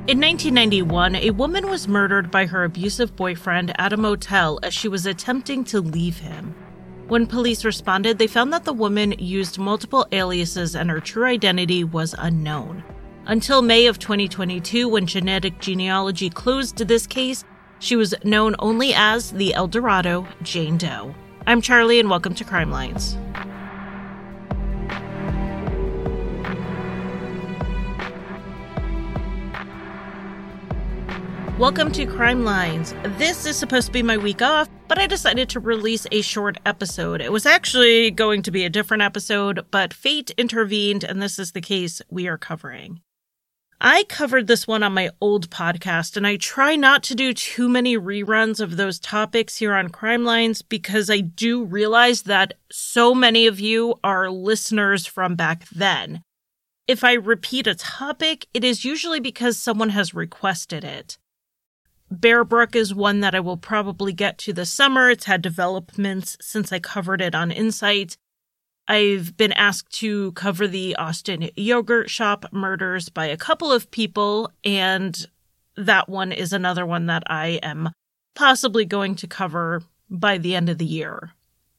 In 1991, a woman was murdered by her abusive boyfriend at a motel as she was attempting to leave him. When police responded, they found that the woman used multiple aliases and her true identity was unknown. Until May of 2022, when genetic genealogy closed this case, she was known only as the El Dorado Jane Doe. I'm Charlie, and welcome to Crime Lines. Welcome to Crime Lines. This is supposed to be my week off, but I decided to release a short episode. It was actually going to be a different episode, but fate intervened, and this is the case we are covering. I covered this one on my old podcast, and I try not to do too many reruns of those topics here on Crime Lines because I do realize that so many of you are listeners from back then. If I repeat a topic, it is usually because someone has requested it. Bear Brook is one that I will probably get to this summer. It's had developments since I covered it on Insight. I've been asked to cover the Austin yogurt shop murders by a couple of people, and that one is another one that I am possibly going to cover by the end of the year.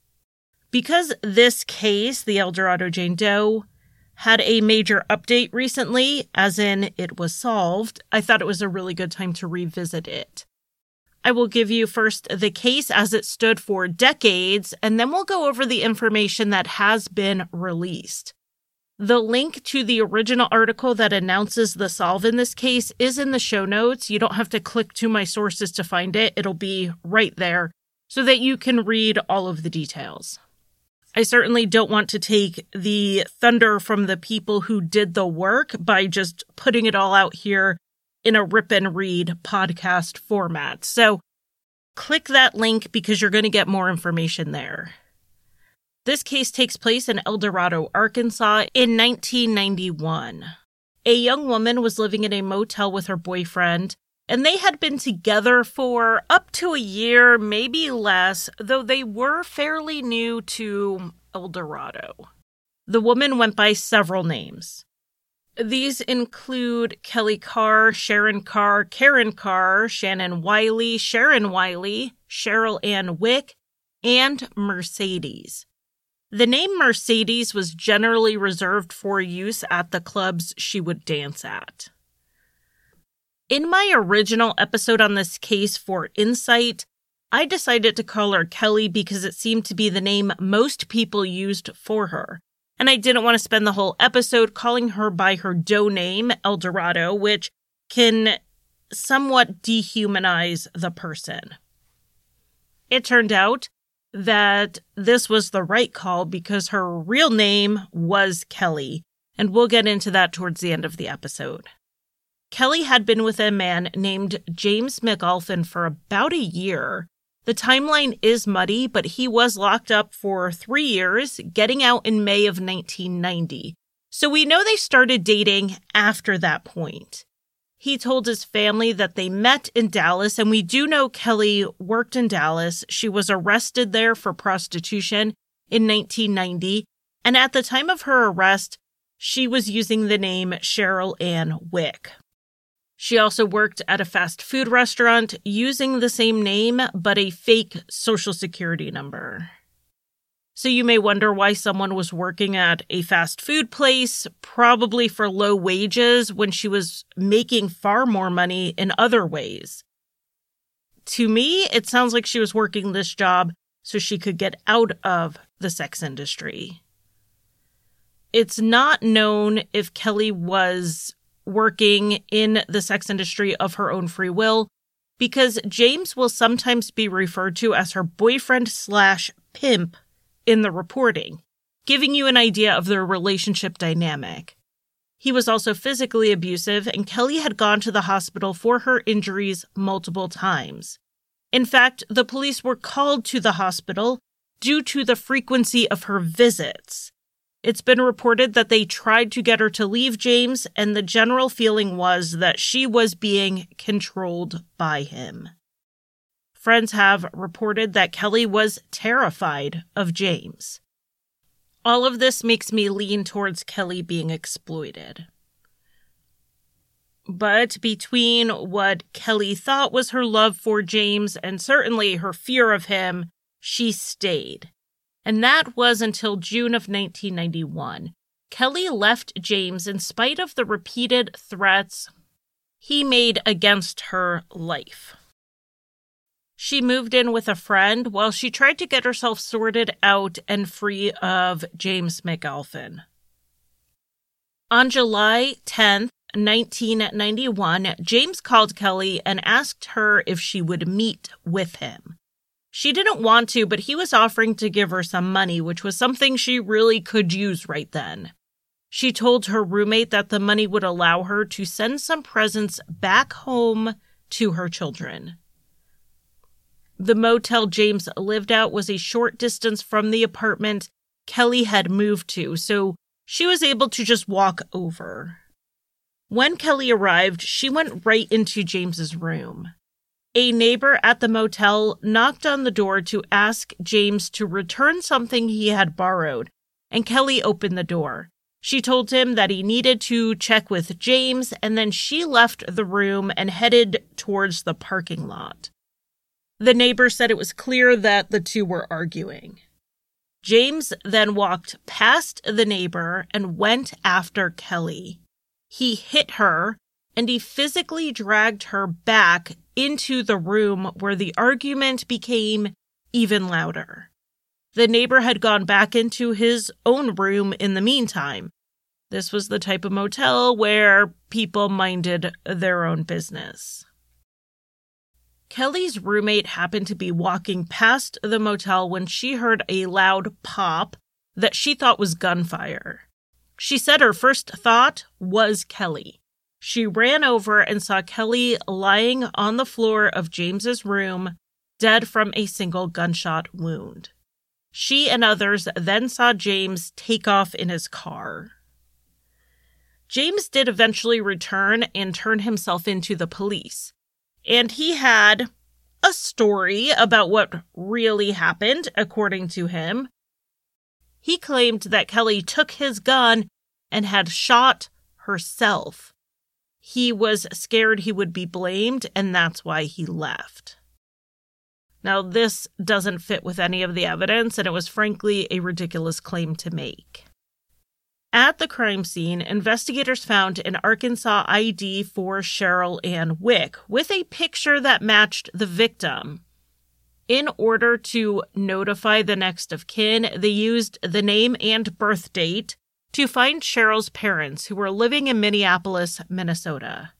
Because this case, the El Dorado Jane Doe, had a major update recently, as in it was solved, I thought it was a really good time to revisit it. I will give you first the case as it stood for decades, and then we'll go over the information that has been released. The link to the original article that announces the solve in this case is in the show notes. You don't have to click to my sources to find it. It'll be right there so that you can read all of the details. I certainly don't want to take the thunder from the people who did the work by just putting it all out here in a rip and read podcast format. So click that link because you're going to get more information there. This case takes place in El Dorado, Arkansas in 1991. A young woman was living in a motel with her boyfriend, and they had been together for up to a year, maybe less, though they were fairly new to El Dorado. The woman went by several names. These include Kelly Carr, Sharon Carr, Karen Carr, Shannon Wiley, Sharon Wiley, Cheryl Ann Wick, and Mercedes. The name Mercedes was generally reserved for use at the clubs she would dance at. In my original episode on this case for Insight, I decided to call her Kelly because it seemed to be the name most people used for her. And I didn't want to spend the whole episode calling her by her Doe name, El Dorado, which can somewhat dehumanize the person. It turned out that this was the right call because her real name was Kelly, and we'll get into that towards the end of the episode. Kelly had been with a man named James McAlphin for about a year. The timeline is muddy, but he was locked up for 3 years, getting out in May of 1990. So we know they started dating after that point. He told his family that they met in Dallas, and we do know Kelly worked in Dallas. She was arrested there for prostitution in 1990, and at the time of her arrest, she was using the name Cheryl Ann Wick. She also worked at a fast food restaurant using the same name, but a fake social security number. So you may wonder why someone was working at a fast food place, probably for low wages, when she was making far more money in other ways. To me, it sounds like she was working this job so she could get out of the sex industry. It's not known if Kelly was working in the sex industry of her own free will, because James will sometimes be referred to as her boyfriend/pimp in the reporting, giving you an idea of their relationship dynamic. He was also physically abusive, and Kelly had gone to the hospital for her injuries multiple times. In fact, the police were called to the hospital due to the frequency of her visits. It's been reported that they tried to get her to leave James, and the general feeling was that she was being controlled by him. Friends have reported that Kelly was terrified of James. All of this makes me lean towards Kelly being exploited. But between what Kelly thought was her love for James and certainly her fear of him, she stayed. And that was until June of 1991. Kelly left James in spite of the repeated threats he made against her life. She moved in with a friend while she tried to get herself sorted out and free of James McAlpin. On July 10th, 1991, James called Kelly and asked her if she would meet with him. She didn't want to, but he was offering to give her some money, which was something she really could use right then. She told her roommate that the money would allow her to send some presents back home to her children. The motel James lived at was a short distance from the apartment Kelly had moved to, so she was able to just walk over. When Kelly arrived, she went right into James's room. A neighbor at the motel knocked on the door to ask James to return something he had borrowed, and Kelly opened the door. She told him that he needed to check with James, and then she left the room and headed towards the parking lot. The neighbor said it was clear that the two were arguing. James then walked past the neighbor and went after Kelly. He hit her, and he physically dragged her back into the room where the argument became even louder. The neighbor had gone back into his own room in the meantime. This was the type of motel where people minded their own business. Kelly's roommate happened to be walking past the motel when she heard a loud pop that she thought was gunfire. She said her first thought was Kelly. She ran over and saw Kelly lying on the floor of James's room, dead from a single gunshot wound. She and others then saw James take off in his car. James did eventually return and turn himself into the police. And he had a story about what really happened, according to him. He claimed that Kelly took his gun and had shot herself. He was scared he would be blamed, and that's why he left. Now, this doesn't fit with any of the evidence, and it was frankly a ridiculous claim to make. At the crime scene, investigators found an Arkansas ID for Cheryl Ann Wick with a picture that matched the victim. In order to notify the next of kin, they used the name and birth date to find Cheryl's parents, who were living in Minneapolis, Minnesota.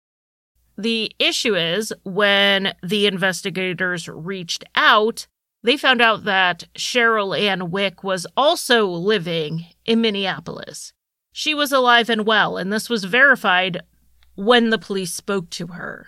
The issue is, when the investigators reached out, they found out that Cheryl Ann Wick was also living in Minneapolis. She was alive and well, and this was verified when the police spoke to her.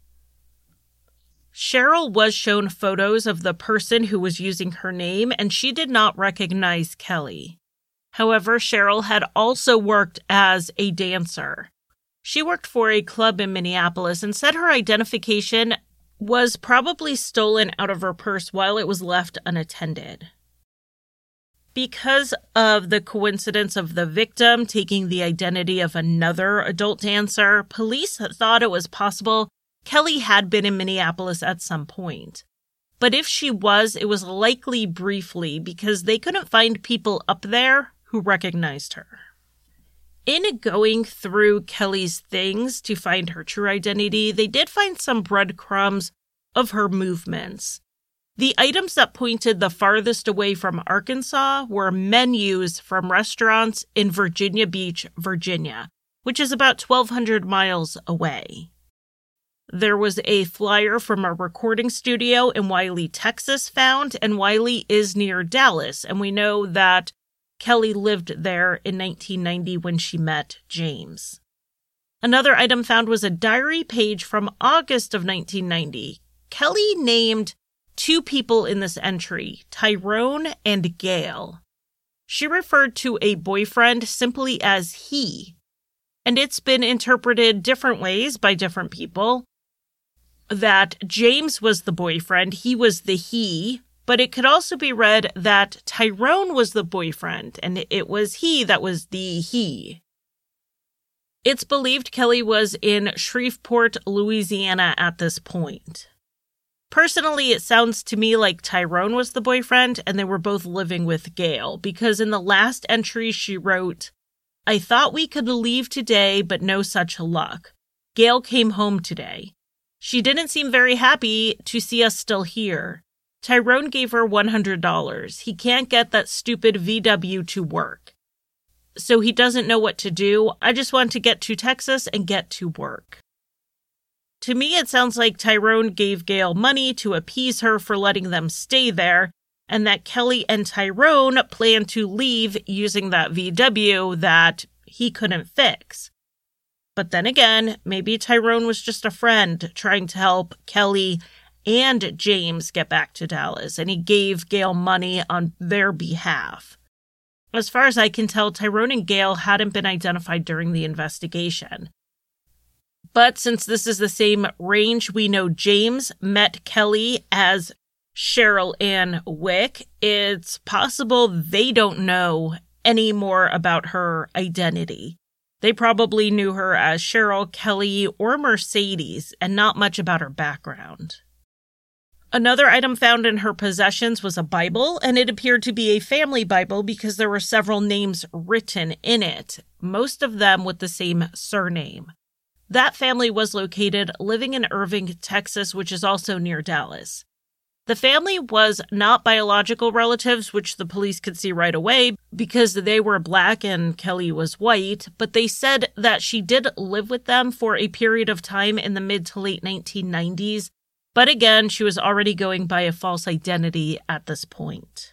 Cheryl was shown photos of the person who was using her name, and she did not recognize Kelly. However, Cheryl had also worked as a dancer. She worked for a club in Minneapolis and said her identification was probably stolen out of her purse while it was left unattended. Because of the coincidence of the victim taking the identity of another adult dancer, police thought it was possible Kelly had been in Minneapolis at some point. But if she was, it was likely briefly because they couldn't find people up there who recognized her. In going through Kelly's things to find her true identity, they did find some breadcrumbs of her movements. The items that pointed the farthest away from Arkansas were menus from restaurants in Virginia Beach, Virginia, which is about 1,200 miles away. There was a flyer from a recording studio in Wiley, Texas found, and Wiley is near Dallas, and we know that Kelly lived there in 1990 when she met James. Another item found was a diary page from August of 1990. Kelly named two people in this entry, Tyrone and Gail. She referred to a boyfriend simply as he, and it's been interpreted different ways by different people. That James was the boyfriend, he was the he, but it could also be read that Tyrone was the boyfriend, and it was he that was the he. It's believed Kelly was in Shreveport, Louisiana at this point. Personally, it sounds to me like Tyrone was the boyfriend and they were both living with Gail, because in the last entry she wrote, "I thought we could leave today, but no such luck. Gail came home today. She didn't seem very happy to see us still here. Tyrone gave her $100. He can't get that stupid VW to work. So he doesn't know what to do. I just want to get to Texas and get to work." To me, it sounds like Tyrone gave Gail money to appease her for letting them stay there, and that Kelly and Tyrone planned to leave using that VW that he couldn't fix. But then again, maybe Tyrone was just a friend trying to help Kelly and James get back to Dallas, and he gave Gail money on their behalf. As far as I can tell, Tyrone and Gail hadn't been identified during the investigation. But since this is the same range, we know James met Kelly as Cheryl Ann Wick. It's possible they don't know any more about her identity. They probably knew her as Cheryl, Kelly, or Mercedes, and not much about her background. Another item found in her possessions was a Bible, and it appeared to be a family Bible because there were several names written in it, most of them with the same surname. That family was located living in Irving, Texas, which is also near Dallas. The family was not biological relatives, which the police could see right away because they were black and Kelly was white, but they said that she did live with them for a period of time in the mid to late 1990s. But again, she was already going by a false identity at this point.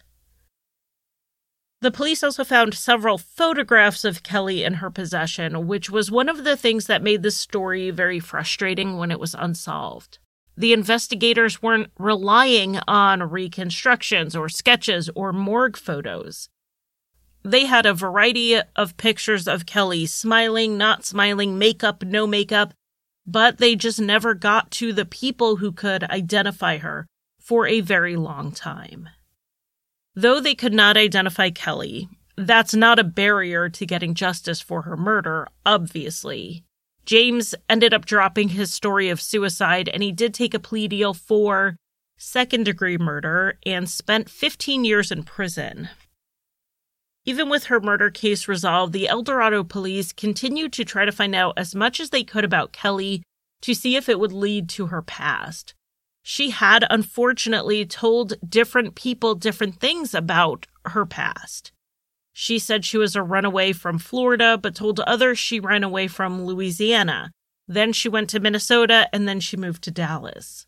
The police also found several photographs of Kelly in her possession, which was one of the things that made this story very frustrating when it was unsolved. The investigators weren't relying on reconstructions or sketches or morgue photos. They had a variety of pictures of Kelly smiling, not smiling, makeup, no makeup, but they just never got to the people who could identify her for a very long time. Though they could not identify Kelly, that's not a barrier to getting justice for her murder, obviously. James ended up dropping his story of suicide, and he did take a plea deal for second-degree murder and spent 15 years in prison. Even with her murder case resolved, the El Dorado police continued to try to find out as much as they could about Kelly to see if it would lead to her past. She had, unfortunately, told different people different things about her past. She said she was a runaway from Florida, but told others she ran away from Louisiana. Then she went to Minnesota, and then she moved to Dallas.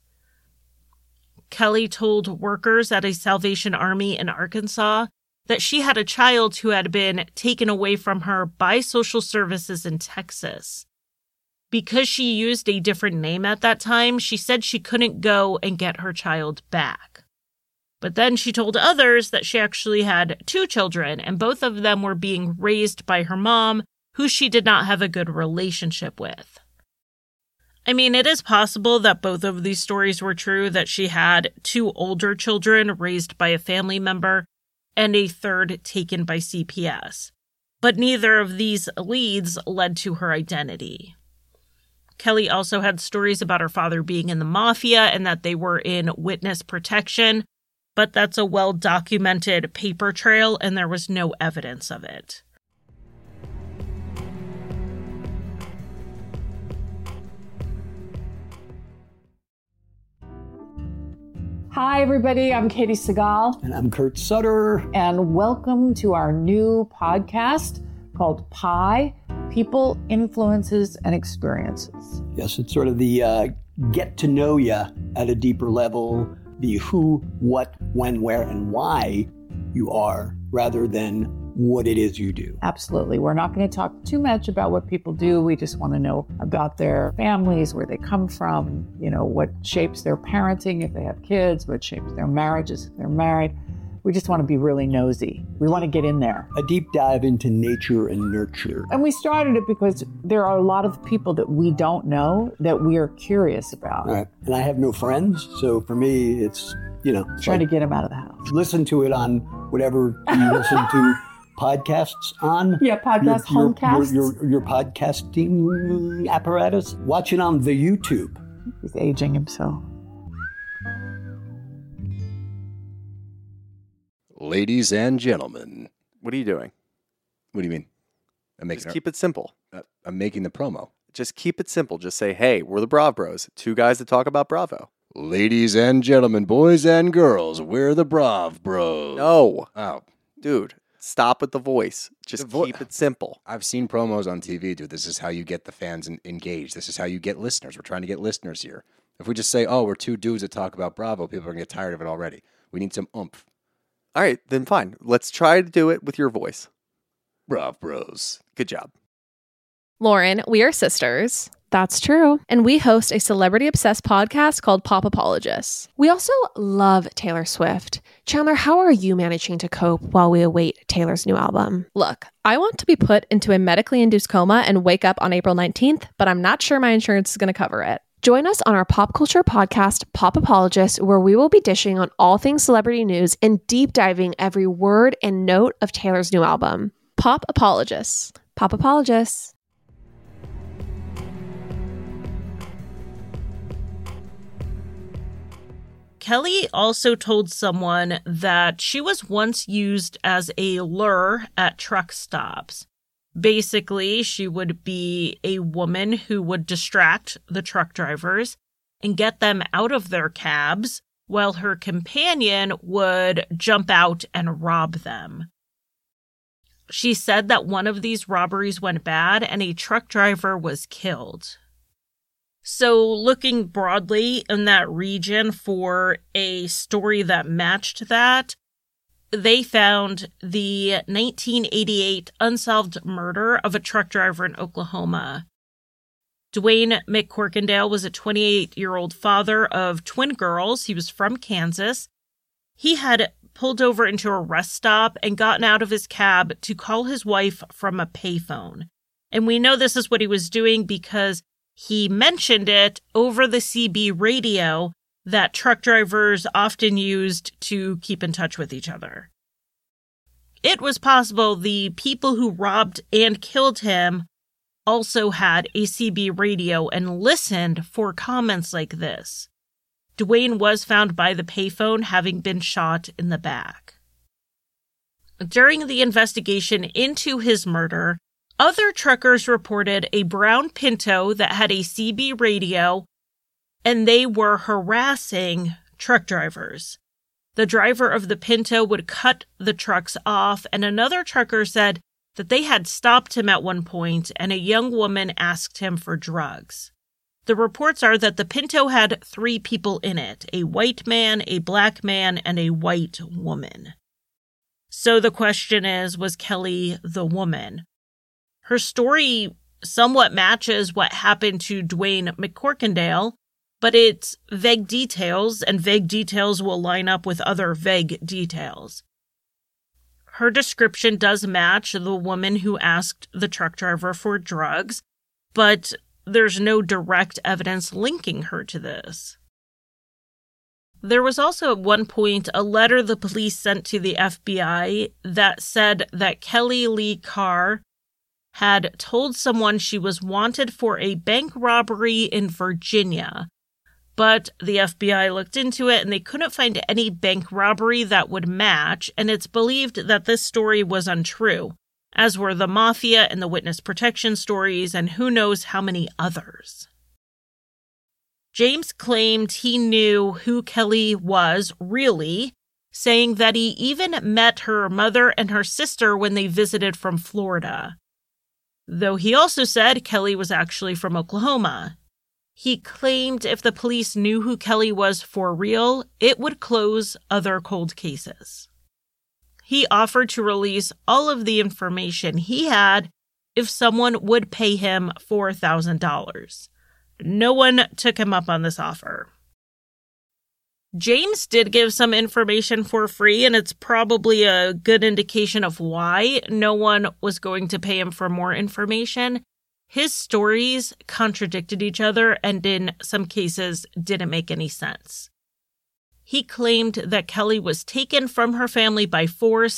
Kelly told workers at a Salvation Army in Arkansas that she had a child who had been taken away from her by social services in Texas. Because she used a different name at that time, she said she couldn't go and get her child back. But then she told others that she actually had 2 children, and both of them were being raised by her mom, who she did not have a good relationship with. I mean, it is possible that both of these stories were true, that she had 2 older children raised by a family member and a third taken by CPS. But neither of these leads led to her identity. Kelly also had stories about her father being in the mafia and that they were in witness protection, but that's a well-documented paper trail and there was no evidence of it. Hi, everybody. I'm Katie Segal. And I'm Kurt Sutter. And welcome to our new podcast called PIE, People, Influences, and Experiences. Yes, it's sort of the get to know you at a deeper level, the who, what, when, where, and why you are, rather than what it is you do. Absolutely. We're not going to talk too much about what people do. We just want to know about their families, where they come from, what shapes their parenting if they have kids, what shapes their marriages if they're married. We just want to be really nosy. We want to get in there. A deep dive into nature and nurture. And we started it because there are a lot of people that we don't know that we are curious about. Right. And I have no friends, so for me, it's, trying to get them out of the house. Listen to it on whatever you listen to podcasts on. Yeah, podcast homecasts. Your podcasting apparatus. Watch it on the YouTube. He's aging himself. Ladies and gentlemen. What are you doing? What do you mean? Just keep it simple. I'm making the promo. Just keep it simple. Just say, hey, we're the Brav Bros. Two guys that talk about Bravo. Ladies and gentlemen, boys and girls, we're the Brav Bros. No. Oh. Dude, stop with the voice. Just keep it simple. I've seen promos on TV, dude. This is how you get the fans engaged. This is how you get listeners. We're trying to get listeners here. If we just say, oh, we're two dudes that talk about Bravo, people are going to get tired of it already. We need some oomph. All right, then fine. Let's try to do it with your voice. Brav Bros. Good job. Lauren, we are sisters. That's true. And we host a celebrity-obsessed podcast called Pop Apologists. We also love Taylor Swift. Chandler, how are you managing to cope while we await Taylor's new album? Look, I want to be put into a medically induced coma and wake up on April 19th, but I'm not sure my insurance is going to cover it. Join us on our pop culture podcast, Pop Apologists, where we will be dishing on all things celebrity news and deep diving every word and note of Taylor's new album. Pop Apologists. Pop Apologists. Kelly also told someone that she was once used as a lure at truck stops. Basically, she would be a woman who would distract the truck drivers and get them out of their cabs while her companion would jump out and rob them. She said that one of these robberies went bad and a truck driver was killed. So looking broadly in that region for a story that matched that, they found the 1988 unsolved murder of a truck driver in Oklahoma. Dwayne McCorkindale was a 28-year-old father of twin girls. He was from Kansas. He had pulled over into a rest stop and gotten out of his cab to call his wife from a payphone. And we know this is what he was doing because he mentioned it over the CB radio that truck drivers often used to keep in touch with each other. It was possible the people who robbed and killed him also had a CB radio and listened for comments like this. Dwayne was found by the payphone having been shot in the back. During the investigation into his murder, other truckers reported a brown Pinto that had a CB radio, and they were harassing truck drivers. The driver of the Pinto would cut the trucks off, and another trucker said that they had stopped him at one point, and a young woman asked him for drugs. The reports are that the Pinto had 3 people in it, a white man, a black man, and a white woman. So the question is, was Kelly the woman? Her story somewhat matches what happened to Dwayne McCorkindale, but it's vague details, and vague details will line up with other vague details. Her description does match the woman who asked the truck driver for drugs, but there's no direct evidence linking her to this. There was also at one point a letter the police sent to the FBI that said that Kelly Lee Carr had told someone she was wanted for a bank robbery in Virginia. But the FBI looked into it and they couldn't find any bank robbery that would match, and it's believed that this story was untrue, as were the mafia and the witness protection stories and who knows how many others. James claimed he knew who Kelly was really, saying that he even met her mother and her sister when they visited from Florida. Though he also said Kelly was actually from Oklahoma. He claimed if the police knew who Kelly was for real, it would close other cold cases. He offered to release all of the information he had if someone would pay him $4,000. No one took him up on this offer. James did give some information for free, and it's probably a good indication of why no one was going to pay him for more information. His stories contradicted each other and in some cases didn't make any sense. He claimed that Kelly was taken from her family by force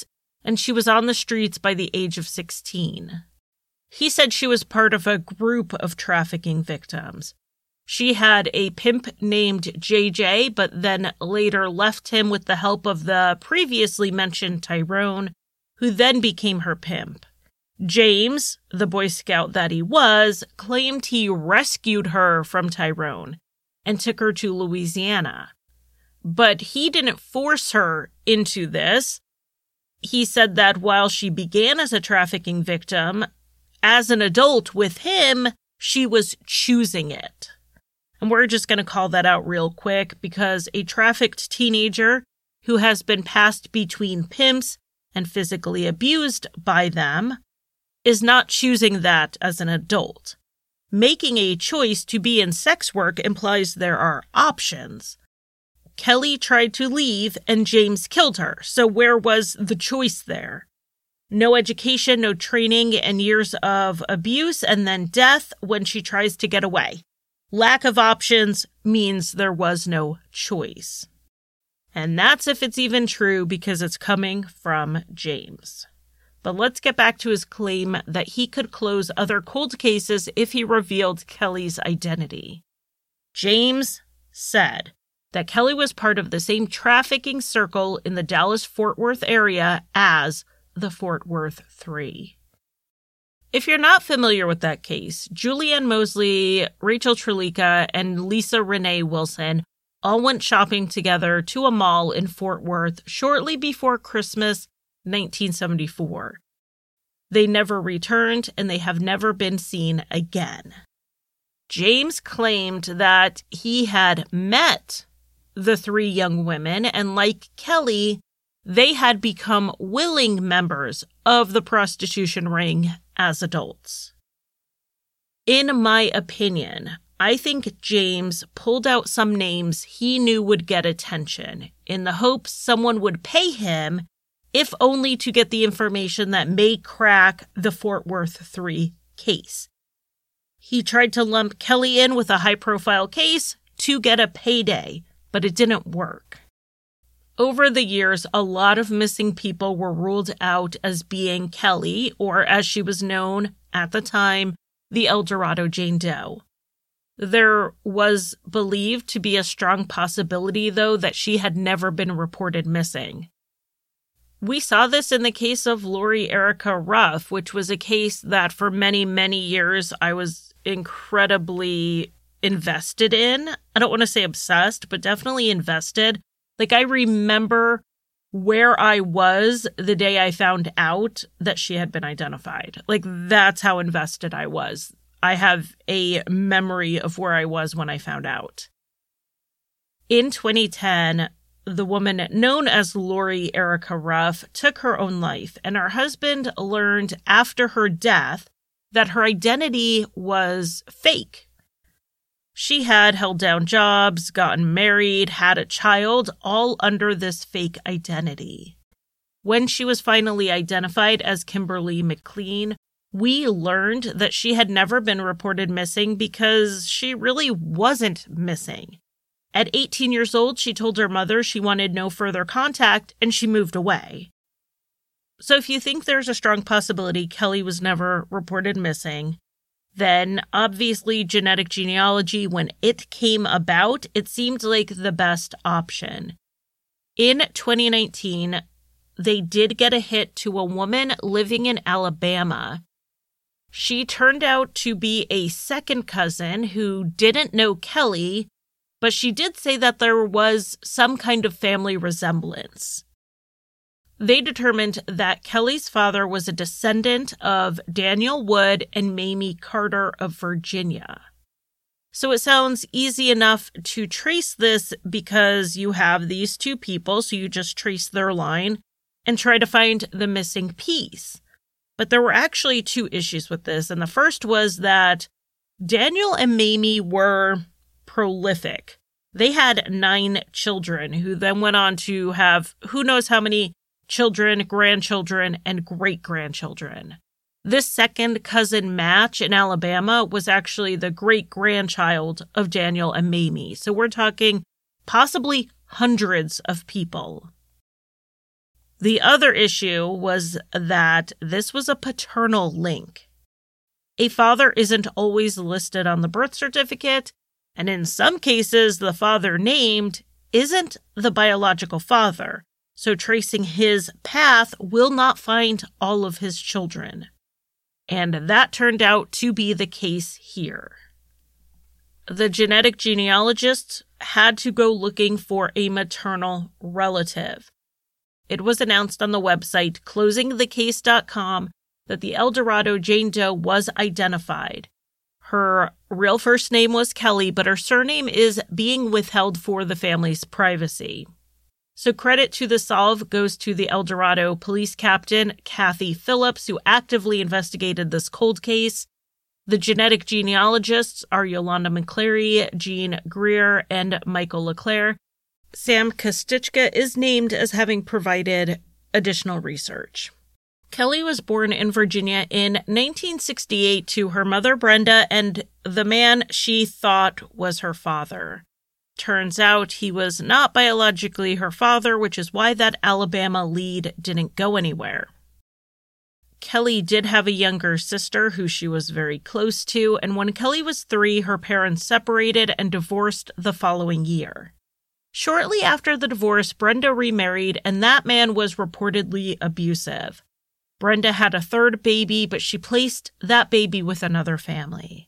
and she was on the streets by the age of 16. He said she was part of a group of trafficking victims. She had a pimp named JJ, but then later left him with the help of the previously mentioned Tyrone, who then became her pimp. James, the Boy Scout that he was, claimed he rescued her from Tyrone and took her to Louisiana. But he didn't force her into this. He said that while she began as a trafficking victim, as an adult with him, she was choosing it. And we're just going to call that out real quick because a trafficked teenager who has been passed between pimps and physically abused by them is not choosing that as an adult. Making a choice to be in sex work implies there are options. Kelly tried to leave and James killed her, so where was the choice there? No education, no training, and years of abuse, and then death when she tries to get away. Lack of options means there was no choice. And that's if it's even true because it's coming from James. But let's get back to his claim that he could close other cold cases if he revealed Kelly's identity. James said that Kelly was part of the same trafficking circle in the Dallas-Fort Worth area as the Fort Worth Three. If you're not familiar with that case, Julianne Mosley, Rachel Trelica, and Lisa Renee Wilson all went shopping together to a mall in Fort Worth shortly before Christmas 1974. They never returned, and they have never been seen again. James claimed that he had met the three young women, and like Kelly, they had become willing members of the prostitution ring as adults. In my opinion, I think James pulled out some names he knew would get attention in the hopes someone would pay him, if only to get the information that may crack the Fort Worth 3 case. He tried to lump Kelly in with a high-profile case to get a payday, but it didn't work. Over the years, a lot of missing people were ruled out as being Kelly, or as she was known at the time, the El Dorado Jane Doe. There was believed to be a strong possibility, though, that she had never been reported missing. We saw this in the case of Lori Erica Ruff, which was a case that for many, many years I was incredibly invested in. I don't want to say obsessed, but definitely invested. Like, I remember where I was the day I found out that she had been identified. Like, that's how invested I was. I have a memory of where I was when I found out. In 2010, the woman known as Lori Erica Ruff took her own life, and her husband learned after her death that her identity was fake. She had held down jobs, gotten married, had a child, all under this fake identity. When she was finally identified as Kimberly McLean, we learned that she had never been reported missing because she really wasn't missing. At 18 years old, she told her mother she wanted no further contact, and she moved away. So if you think there's a strong possibility Kelly was never reported missing, then obviously genetic genealogy, when it came about, it seemed like the best option. In 2019, they did get a hit to a woman living in Alabama. She turned out to be a second cousin who didn't know Kelly, but she did say that there was some kind of family resemblance. They determined that Kelly's father was a descendant of Daniel Wood and Mamie Carter of Virginia. So it sounds easy enough to trace this because you have these two people, so you just trace their line and try to find the missing piece. But there were actually two issues with this, and the first was that Daniel and Mamie were prolific. They had 9 children who then went on to have who knows how many children, grandchildren, and great-grandchildren. This second cousin match in Alabama was actually the great-grandchild of Daniel and Mamie. So we're talking possibly hundreds of people. The other issue was that this was a paternal link. A father isn't always listed on the birth certificate, and in some cases, the father named isn't the biological father, so tracing his path will not find all of his children. And that turned out to be the case here. The genetic genealogists had to go looking for a maternal relative. It was announced on the website closingthecase.com that the El Dorado Jane Doe was identified. Her real first name was Kelly, but her surname is being withheld for the family's privacy. So credit to the solve goes to the El Dorado police captain, Kathy Phillips, who actively investigated this cold case. The genetic genealogists are Yolanda McCleary, Jean Greer, and Michael LeClaire. Sam Kostichka is named as having provided additional research. Kelly was born in Virginia in 1968 to her mother, Brenda, and the man she thought was her father. Turns out he was not biologically her father, which is why that Alabama lead didn't go anywhere. Kelly did have a younger sister who she was very close to, and when Kelly was 3, her parents separated and divorced the following year. Shortly after the divorce, Brenda remarried, and that man was reportedly abusive. Brenda had a 3rd baby, but she placed that baby with another family.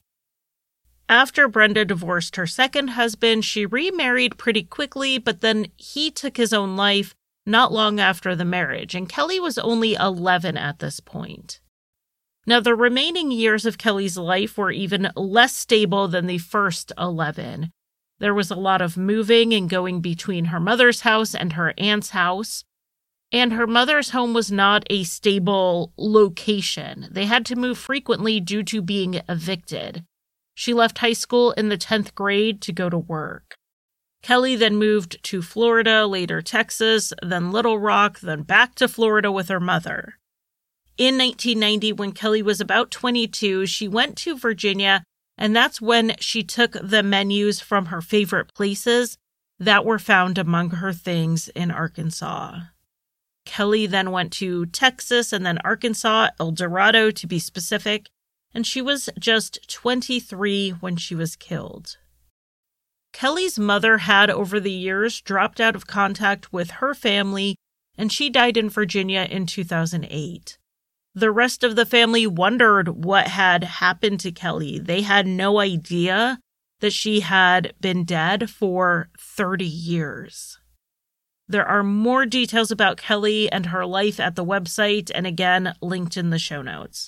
After Brenda divorced her 2nd husband, she remarried pretty quickly, but then he took his own life not long after the marriage, and Kelly was only 11 at this point. Now, the remaining years of Kelly's life were even less stable than the first 11. There was a lot of moving and going between her mother's house and her aunt's house, and her mother's home was not a stable location. They had to move frequently due to being evicted. She left high school in the 10th grade to go to work. Kelly then moved to Florida, later Texas, then Little Rock, then back to Florida with her mother. In 1990, when Kelly was about 22, she went to Virginia, and that's when she took the menus from her favorite places that were found among her things in Arkansas. Kelly then went to Texas and then Arkansas, El Dorado to be specific, and she was just 23 when she was killed. Kelly's mother had, over the years, dropped out of contact with her family, and she died in Virginia in 2008. The rest of the family wondered what had happened to Kelly. They had no idea that she had been dead for 30 years. There are more details about Kelly and her life at the website, and again, linked in the show notes.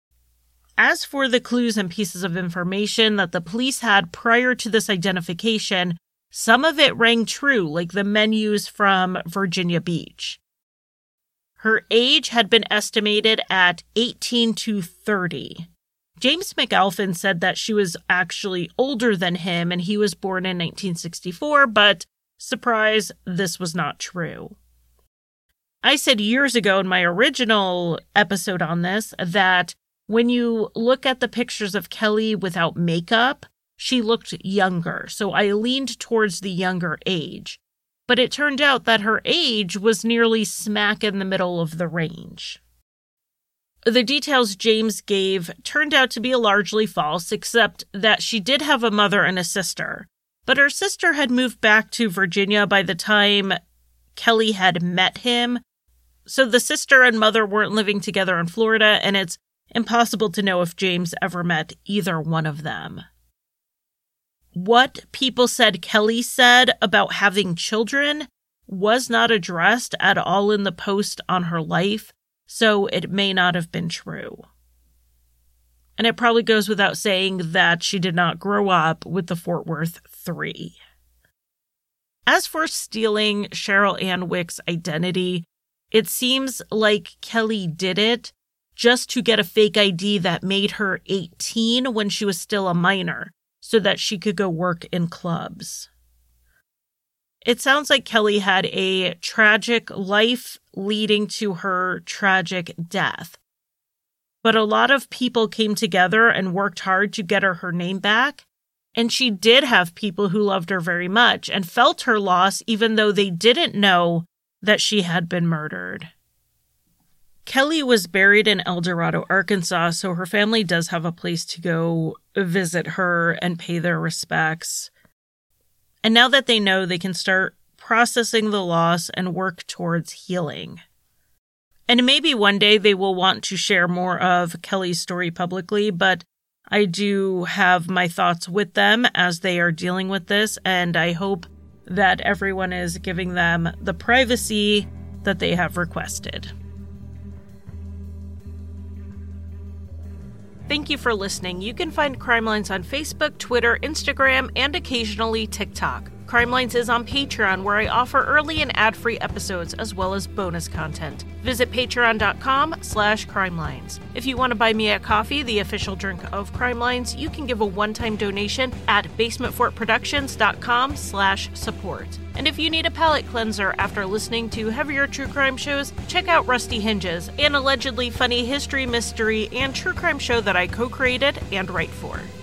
As for the clues and pieces of information that the police had prior to this identification, some of it rang true, like the menus from Virginia Beach. Her age had been estimated at 18 to 30. James McAlphin said that she was actually older than him, and he was born in 1964, but surprise, this was not true. I said years ago in my original episode on this that when you look at the pictures of Kelly without makeup, she looked younger, so I leaned towards the younger age. But it turned out that her age was nearly smack in the middle of the range. The details James gave turned out to be largely false, except that she did have a mother and a sister. But her sister had moved back to Virginia by the time Kelly had met him, so the sister and mother weren't living together in Florida, and it's impossible to know if James ever met either one of them. What people said Kelly said about having children was not addressed at all in the post on her life, so it may not have been true. And it probably goes without saying that she did not grow up with the Fort Worth Three. As for stealing Cheryl Ann Wick's identity, it seems like Kelly did it just to get a fake ID that made her 18 when she was still a minor, so that she could go work in clubs. It sounds like Kelly had a tragic life leading to her tragic death. But a lot of people came together and worked hard to get her name back, and she did have people who loved her very much and felt her loss even though they didn't know that she had been murdered. Kelly was buried in El Dorado, Arkansas, so her family does have a place to go visit her and pay their respects. And now that they know, they can start processing the loss and work towards healing. And maybe one day they will want to share more of Kelly's story publicly, but I do have my thoughts with them as they are dealing with this, and I hope that everyone is giving them the privacy that they have requested. Thank you for listening. You can find Crime Lines on Facebook, Twitter, Instagram, and occasionally TikTok. Crime Lines is on Patreon, where I offer early and ad-free episodes as well as bonus content. Visit patreon.com/crimelines. If you want to buy me a coffee, the official drink of Crime Lines, you can give a one-time donation at basementfortproductions.com/support. And if you need a palate cleanser after listening to heavier true crime shows, check out Rusty Hinges, an allegedly funny history, mystery, and true crime show that I co-created and write for.